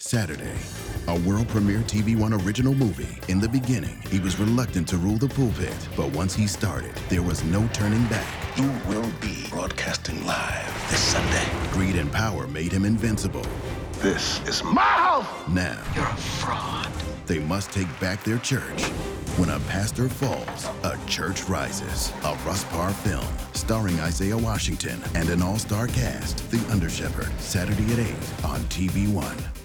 Saturday, a world premiere TV One original movie. In the beginning, he was reluctant to rule the pulpit, but once he started, there was no turning back. You will be broadcasting live this Sunday. Greed and power made him invincible. This is my house. Now, You're a fraud. they must take back their church. When a pastor falls, a church rises. A Russ Parr film, starring Isaiah Washington and an all-star cast. The Under Shepherd, Saturday at 8 on TV One.